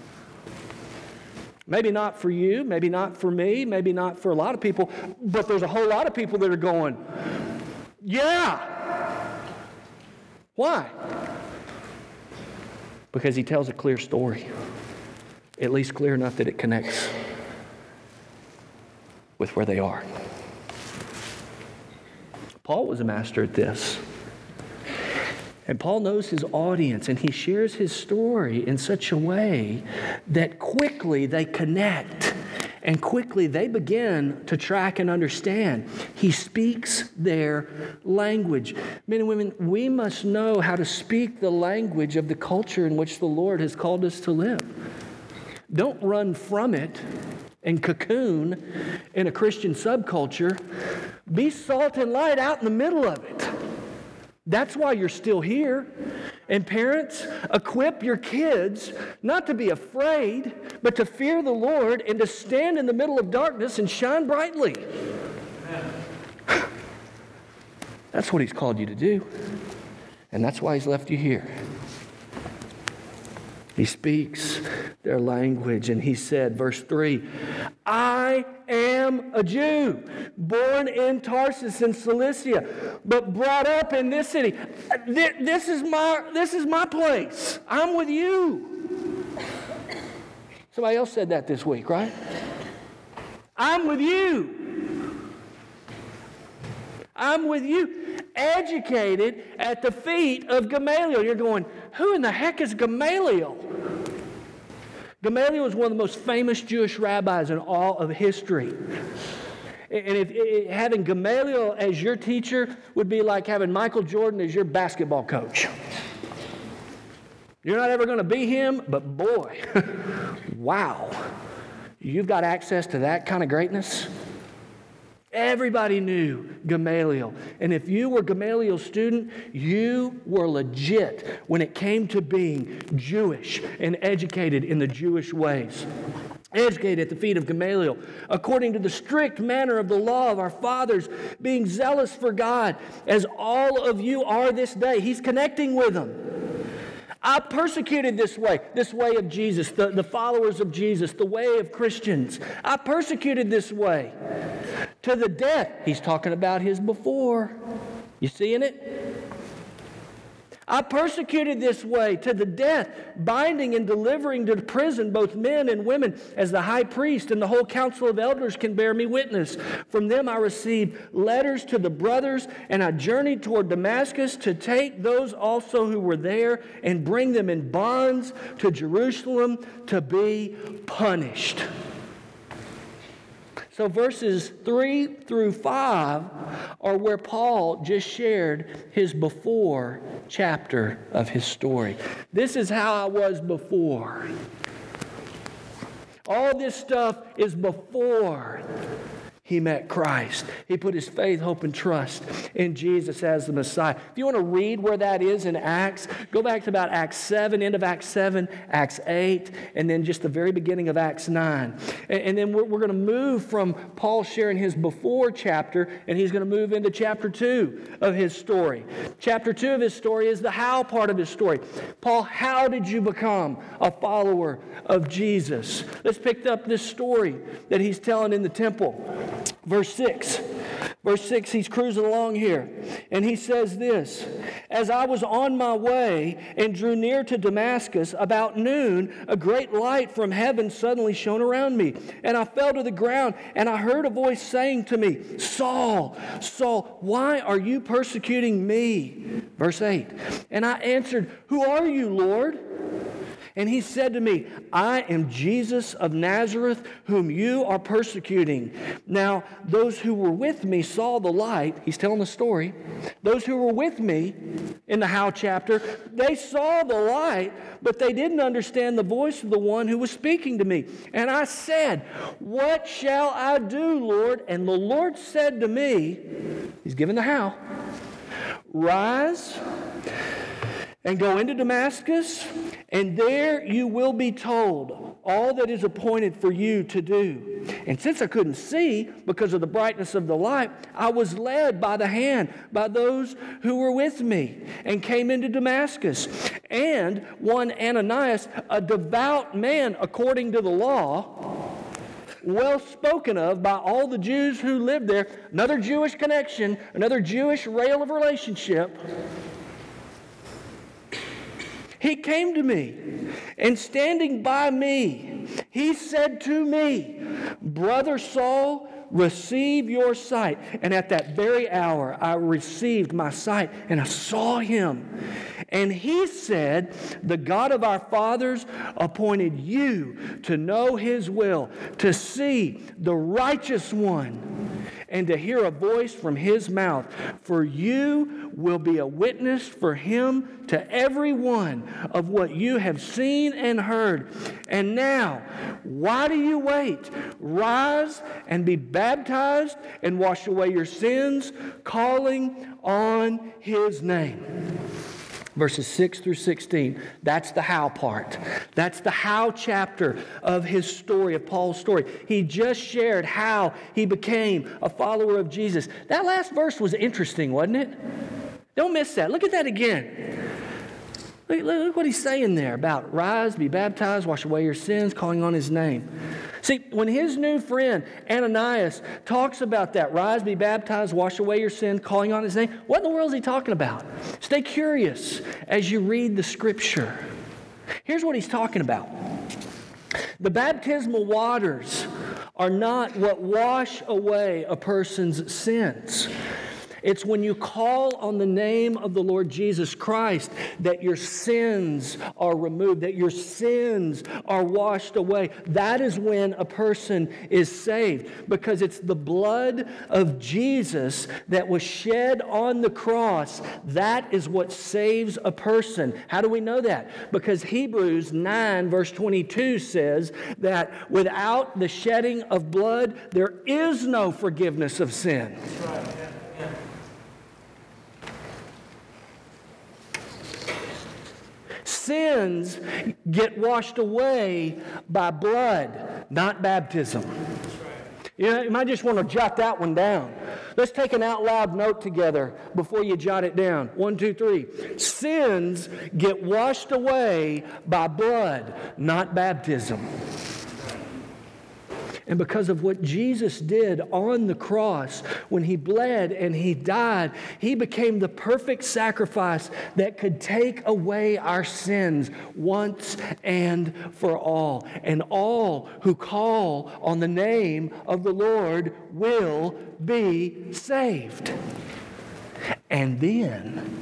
Maybe not for you, maybe not for me, maybe not for a lot of people, but there's a whole lot of people that are going, yeah. Why? Because he tells a clear story, at least clear enough that it connects with where they are. Paul was a master at this. And Paul knows his audience, and he shares his story in such a way that quickly they connect, and quickly they begin to track and understand. He speaks their language. Men and women, we must know how to speak the language of the culture in which the Lord has called us to live. Don't run from it and cocoon in a Christian subculture. Be salt and light out in the middle of it. That's why you're still here. And parents, equip your kids not to be afraid, but to fear the Lord and to stand in the middle of darkness and shine brightly. That's what He's called you to do. And that's why He's left you here. He speaks their language, and He said, verse three, I am a Jew, born in Tarsus in Cilicia, but brought up in this city. This is my, this is my place. I'm with you. Somebody else said that this week, right? I'm with you. I'm with you. Educated at the feet of Gamaliel. You're going, who in the heck is Gamaliel? Gamaliel was one of the most famous Jewish rabbis in all of history. And if, if having Gamaliel as your teacher would be like having Michael Jordan as your basketball coach. You're not ever going to be him, but boy, wow, you've got access to that kind of greatness. Everybody knew Gamaliel. And if you were Gamaliel's student, you were legit when it came to being Jewish and educated in the Jewish ways. Educated at the feet of Gamaliel, according to the strict manner of the law of our fathers, being zealous for God, as all of you are this day. He's connecting with them. I persecuted this way, this way of Jesus, the, the followers of Jesus, the way of Christians. I persecuted this way to the death. He's talking about his before. You seeing it? I persecuted this way to the death, binding and delivering to prison both men and women, as the high priest and the whole council of elders can bear me witness. From them I received letters to the brothers, and I journeyed toward Damascus to take those also who were there and bring them in bonds to Jerusalem to be punished. So verses three through five are where Paul just shared his before chapter of his story. This is how I was before. All this stuff is before he met Christ. He put his faith, hope, and trust in Jesus as the Messiah. If you want to read where that is in Acts, go back to about Acts seven, end of Acts seven, Acts eight, and then just the very beginning of Acts nine. And, and then we're, we're going to move from Paul sharing his before chapter, and he's going to move into chapter two of his story. Chapter two of his story is the how part of his story. Paul, how did you become a follower of Jesus? Let's pick up this story that he's telling in the temple. Verse six. Verse six, he's cruising along here. And he says this, as I was on my way and drew near to Damascus, about noon, a great light from heaven suddenly shone around me. And I fell to the ground, and I heard a voice saying to me, Saul, Saul, why are you persecuting me? Verse eight, and I answered, who are you, Lord? And he said to me, I am Jesus of Nazareth, whom you are persecuting. Now, those who were with me saw the light. He's telling the story. Those who were with me in the how chapter, they saw the light, but they didn't understand the voice of the one who was speaking to me. And I said, what shall I do, Lord? And the Lord said to me, he's given the how, rise and go into Damascus, and there you will be told all that is appointed for you to do. And since I couldn't see because of the brightness of the light, I was led by the hand by those who were with me and came into Damascus. And one Ananias, a devout man according to the law, well spoken of by all the Jews who lived there, another Jewish connection, another Jewish rail of relationship, he came to me, and standing by me, he said to me, Brother Saul, receive your sight. And at that very hour, I received my sight, and I saw him. And he said, the God of our fathers appointed you to know his will, to see the righteous one, and to hear a voice from his mouth. For you will be a witness for him to every one of what you have seen and heard. And now, why do you wait? Rise and be baptized and wash away your sins, calling on his name. Verses six through sixteen, that's the how part. That's the how chapter of his story, of Paul's story. He just shared how he became a follower of Jesus. That last verse was interesting, wasn't it? Don't miss that. Look at that again. Look, look what he's saying there about rise, be baptized, wash away your sins, calling on his name. See, when his new friend Ananias talks about that, rise, be baptized, wash away your sins, calling on his name, what in the world is he talking about? Stay curious as you read the Scripture. Here's what he's talking about. The baptismal waters are not what wash away a person's sins. It's when you call on the name of the Lord Jesus Christ that your sins are removed, that your sins are washed away. That is when a person is saved, because it's the blood of Jesus that was shed on the cross. That is what saves a person. How do we know that? Because Hebrews nine verse twenty-two says that without the shedding of blood, there is no forgiveness of sin. That's right. Yeah. Yeah. Sins get washed away by blood, not baptism. You know, you might just want to jot that one down. Let's take an out loud note together before you jot it down. One, two, three. Sins get washed away by blood, not baptism. And because of what Jesus did on the cross, when he bled and he died, he became the perfect sacrifice that could take away our sins once and for all. And all who call on the name of the Lord will be saved. And then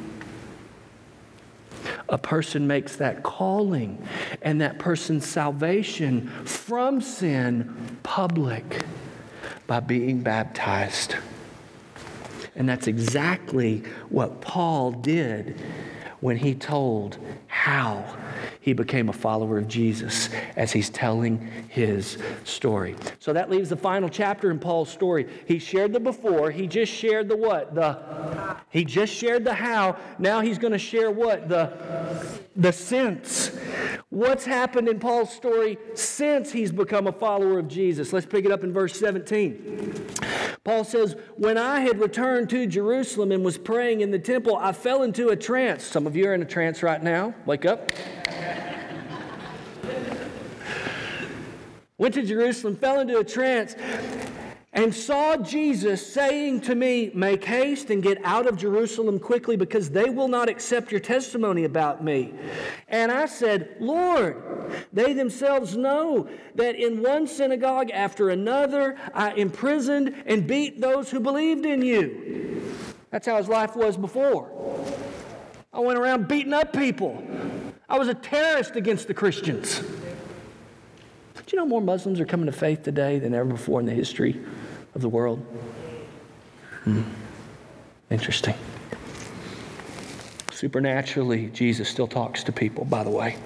a person makes that calling and that person's salvation from sin public by being baptized. And that's exactly what Paul did when he told how he became a follower of Jesus as he's telling his story. So that leaves the final chapter in Paul's story. He shared the before. He just shared the what? The he just shared the how. Now he's going to share what? The the since. What's happened in Paul's story since he's become a follower of Jesus? Let's pick it up in verse seventeen. Paul says, when I had returned to Jerusalem and was praying in the temple, I fell into a trance. Some of you are in a trance right now. Wake up. Went to Jerusalem, fell into a trance, and saw Jesus saying to me, make haste and get out of Jerusalem quickly, because they will not accept your testimony about me. And I said, Lord, they themselves know that in one synagogue after another I imprisoned and beat those who believed in you. That's how his life was before. I went around beating up people. I was a terrorist against the Christians. Do you know more Muslims are coming to faith today than ever before in the history of the world? Hmm. Interesting. Supernaturally, Jesus still talks to people, by the way.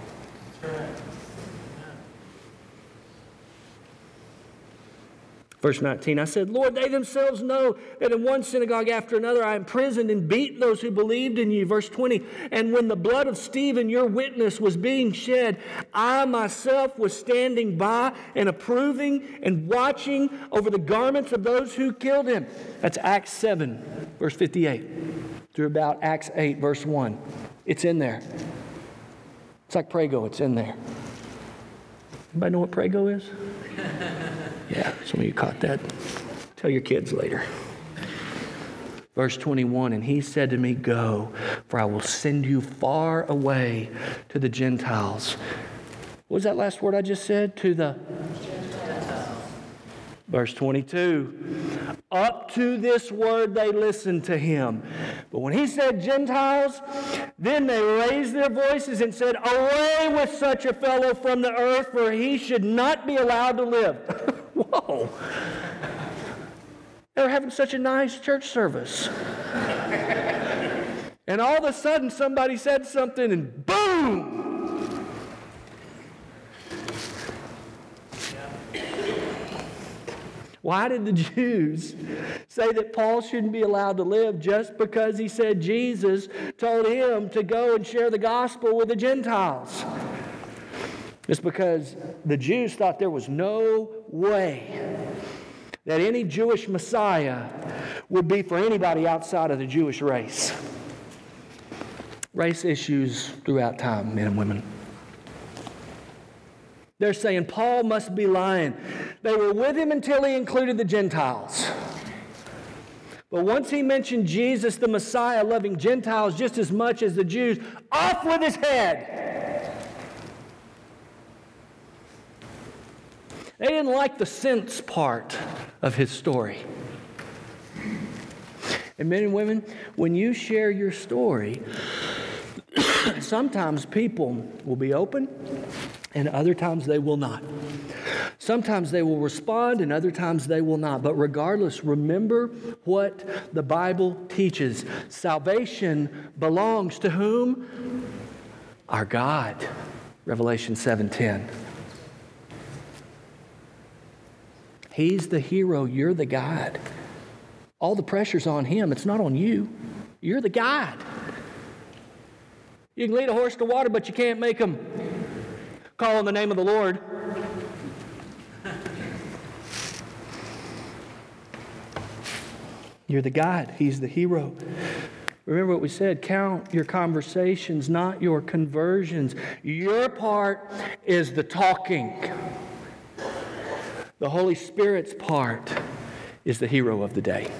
Verse nineteen, I said, Lord, they themselves know that in one synagogue after another I imprisoned and beat those who believed in you. Verse twenty, and when the blood of Stephen, your witness, was being shed, I myself was standing by and approving and watching over the garments of those who killed him. That's Acts seven, verse fifty-eight, through about Acts eight, verse one. It's in there. It's like Prego, it's in there. Anybody know what Prego is? Yeah, some of you caught that. Tell your kids later. Verse twenty-one, and he said to me, go, for I will send you far away to the Gentiles. What was that last word I just said? To the Gentiles. Verse twenty-two, up to this word they listened to him. But when he said Gentiles, then they raised their voices and said, away with such a fellow from the earth, for he should not be allowed to live. Whoa. They were having such a nice church service. And all of a sudden somebody said something and boom! Why did the Jews say that Paul shouldn't be allowed to live? Just because he said Jesus told him to go and share the gospel with the Gentiles. It's because the Jews thought there was no way that any Jewish Messiah would be for anybody outside of the Jewish race. race issues throughout time, men and women. They're saying Paul must be lying. They were with him until he included the Gentiles. But once he mentioned Jesus, the Messiah, loving Gentiles just as much as the Jews, off with his head. They didn't like the sense part of his story. And men and women, when you share your story, sometimes people will be open and other times they will not. Sometimes they will respond and other times they will not. But regardless, remember what the Bible teaches. Salvation belongs to whom? Our God. Revelation seven ten. He's the hero, you're the guide. All the pressure's on him, it's not on you. You're the guide. You can lead a horse to water, but you can't make him call on the name of the Lord. You're the guide. He's the hero. Remember what we said, count your conversations, not your conversions. Your part is the talking. The Holy Spirit's part is the hero of the day.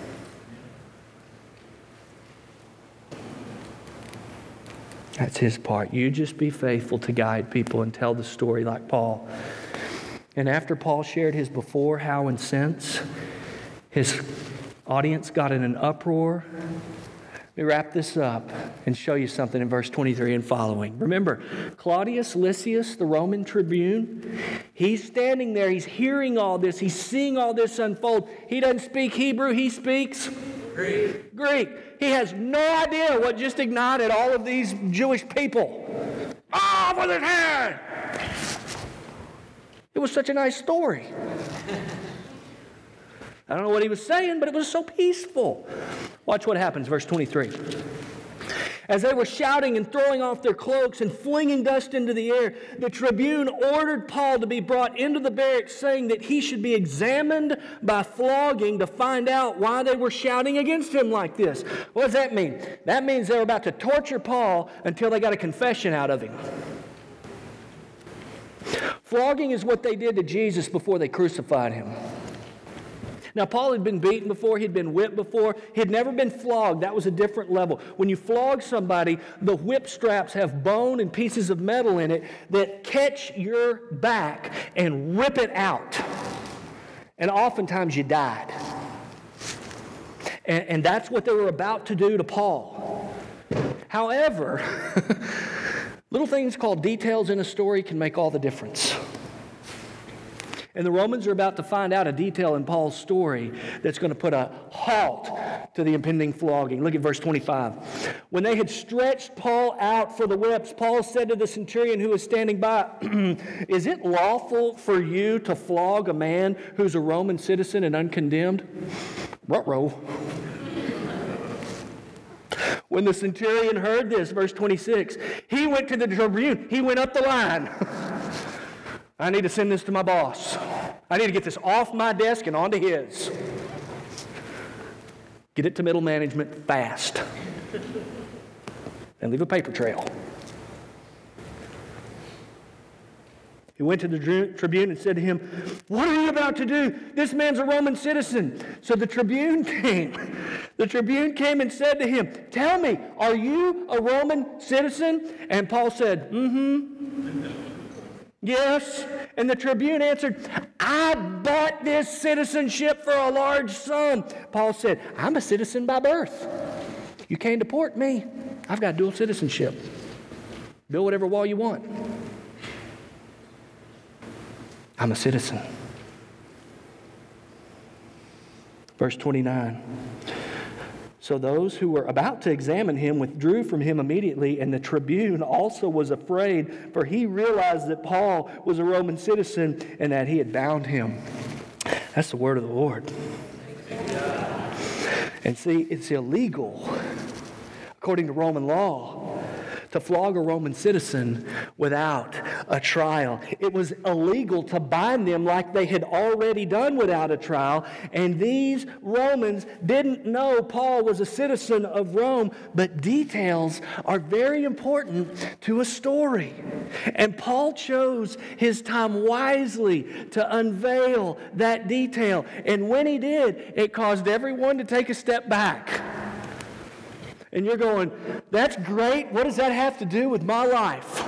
That's his part. You just be faithful to guide people and tell the story like Paul. And after Paul shared his before, how, and since, his audience got in an uproar. Let me wrap this up and show you something in verse twenty-three and following. Remember, Claudius Lysias, the Roman tribune, he's standing there, he's hearing all this, he's seeing all this unfold. He doesn't speak Hebrew, he speaks Greek. Greek. He has no idea what just ignited all of these Jewish people. Off with his head! It was such a nice story. I don't know what he was saying, but it was so peaceful. Watch what happens, verse twenty-three. As they were shouting and throwing off their cloaks and flinging dust into the air, the tribune ordered Paul to be brought into the barracks, saying that he should be examined by flogging to find out why they were shouting against him like this. What does that mean? That means they were about to torture Paul until they got a confession out of him. Flogging is what they did to Jesus before they crucified him. Now, Paul had been beaten before, he'd been whipped before, he'd never been flogged. That was a different level. When you flog somebody, the whip straps have bone and pieces of metal in it that catch your back and rip it out. And oftentimes you died. And, and that's what they were about to do to Paul. However, little things called details in a story can make all the difference. And the Romans are about to find out a detail in Paul's story that's going to put a halt to the impending flogging. Look at verse twenty-five. When they had stretched Paul out for the whips, Paul said to the centurion who was standing by, "Is it lawful for you to flog a man who's a Roman citizen and uncondemned?" Ruh-roh. When the centurion heard this, verse twenty-six, he went to the tribune. He went up the line. I need to send this to my boss. I need to get this off my desk and onto his. Get it to middle management fast. And leave a paper trail. He went to the tribune and said to him, "What are you about to do? This man's a Roman citizen." So the tribune came. The tribune came and said to him, "Tell me, are you a Roman citizen?" And Paul said, "Mm-hmm." "Yes." And the tribune answered, "I bought this citizenship for a large sum." Paul said, "I'm a citizen by birth. You can't deport me. I've got dual citizenship. Build whatever wall you want. I'm a citizen." Verse twenty-nine. So those who were about to examine him withdrew from him immediately, and the tribune also was afraid, for he realized that Paul was a Roman citizen and that he had bound him. That's the word of the Lord. And see, it's illegal, according to Roman law, to flog a Roman citizen without a trial. It was illegal to bind them like they had already done without a trial. And these Romans didn't know Paul was a citizen of Rome, but details are very important to a story. And Paul chose his time wisely to unveil that detail. And when he did, it caused everyone to take a step back. And you're going, that's great. What does that have to do with my life?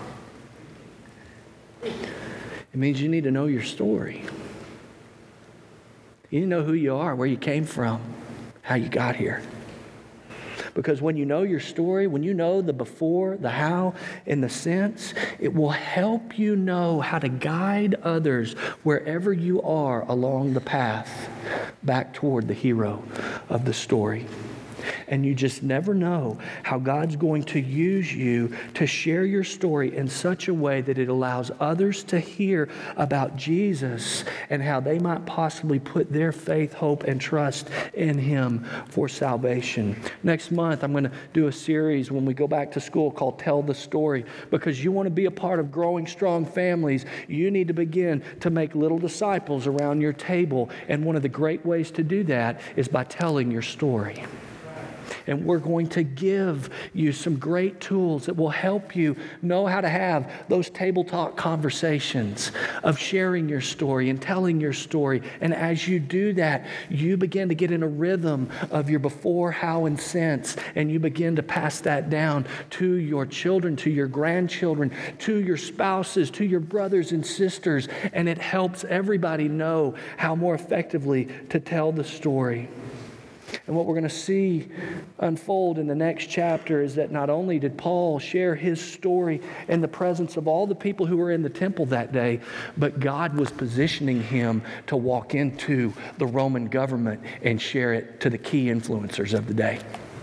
It means you need to know your story. You need to know who you are, where you came from, how you got here. Because when you know your story, when you know the before, the how, and the since, it will help you know how to guide others wherever you are along the path back toward the hero of the story. And you just never know how God's going to use you to share your story in such a way that it allows others to hear about Jesus and how they might possibly put their faith, hope, and trust in Him for salvation. Next month, I'm going to do a series when we go back to school called Tell the Story, because you want to be a part of growing strong families. You need to begin to make little disciples around your table. And one of the great ways to do that is by telling your story. And we're going to give you some great tools that will help you know how to have those table talk conversations of sharing your story and telling your story. And as you do that, you begin to get in a rhythm of your before, how, and since. And you begin to pass that down to your children, to your grandchildren, to your spouses, to your brothers and sisters. And it helps everybody know how more effectively to tell the story. And what we're going to see unfold in the next chapter is that not only did Paul share his story in the presence of all the people who were in the temple that day, but God was positioning him to walk into the Roman government and share it to the key influencers of the day.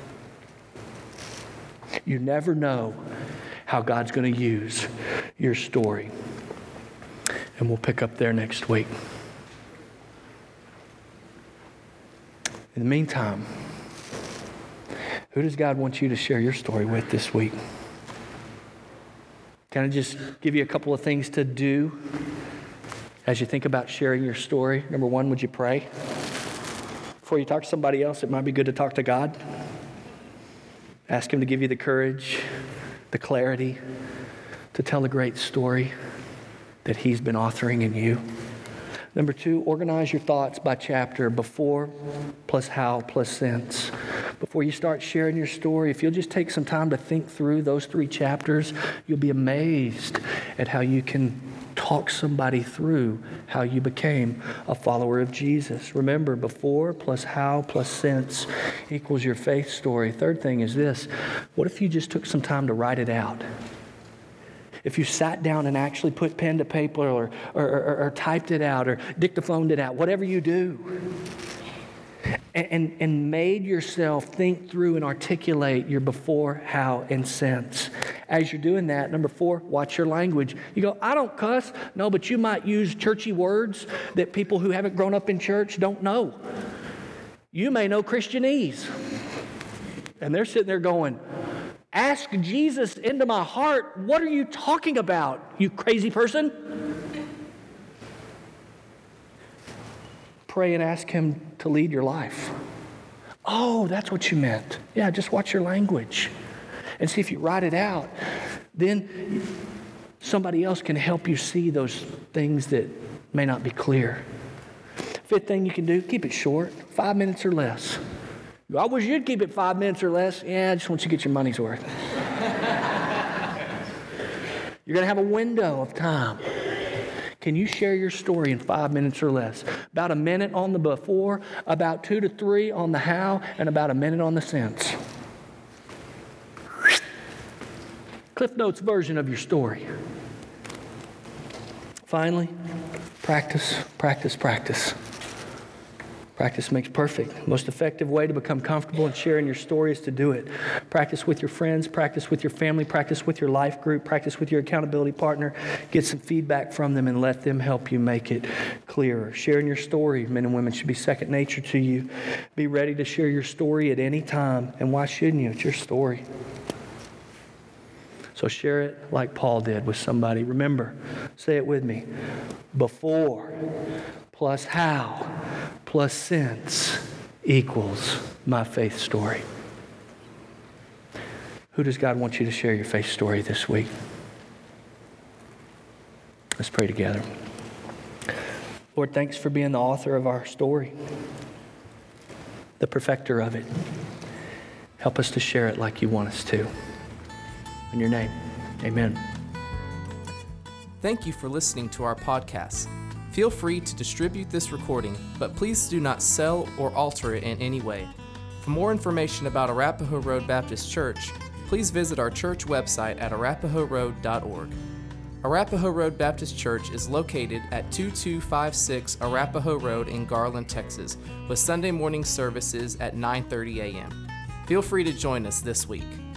You never know how God's going to use your story. And we'll pick up there next week. In the meantime, who does God want you to share your story with this week? Can I just give you a couple of things to do as you think about sharing your story? Number one, would you pray? Before you talk to somebody else, it might be good to talk to God. Ask Him to give you the courage, the clarity to tell the great story that He's been authoring in you. Number two, organize your thoughts by chapter, before plus how plus since. Before you start sharing your story, if you'll just take some time to think through those three chapters, you'll be amazed at how you can talk somebody through how you became a follower of Jesus. Remember, before plus how plus since equals your faith story. Third thing is this: what if you just took some time to write it out? If you sat down and actually put pen to paper or, or, or, or typed it out or dictaphoned it out, whatever you do, and, and, and made yourself think through and articulate your before, how, and since. As you're doing that, number four, watch your language. You go, I don't cuss. No, but you might use churchy words that people who haven't grown up in church don't know. You may know Christianese. And they're sitting there going, ask Jesus into my heart. What are you talking about, you crazy person? Pray and ask Him to lead your life. Oh, that's what you meant. Yeah, just watch your language. And see if you write it out. Then somebody else can help you see those things that may not be clear. Fifth thing you can do, keep it short, five minutes or less. I wish you'd keep it five minutes or less. Yeah, I just want you to get your money's worth. You're going to have a window of time. Can you share your story in five minutes or less? About a minute on the before, about two to three on the how, and about a minute on the since. Cliff Notes version of your story. Finally, practice, practice, practice. Practice makes perfect. The most effective way to become comfortable in sharing your story is to do it. Practice with your friends, practice with your family, practice with your life group, practice with your accountability partner. Get some feedback from them and let them help you make it clearer. Sharing your story, men and women, should be second nature to you. Be ready to share your story at any time. And why shouldn't you? It's your story. So share it like Paul did with somebody. Remember, say it with me. Before plus how plus since equals my faith story. Who does God want you to share your faith story this week? Let's pray together. Lord, thanks for being the author of our story, the perfecter of it. Help us to share it like you want us to. In your name, amen. Thank you for listening to our podcast. Feel free to distribute this recording, but please do not sell or alter it in any way. For more information about Arapahoe Road Baptist Church, please visit our church website at arapahoe road dot org. Arapahoe Road Baptist Church is located at two two five six Arapahoe Road in Garland, Texas, with Sunday morning services at nine thirty a.m. Feel free to join us this week.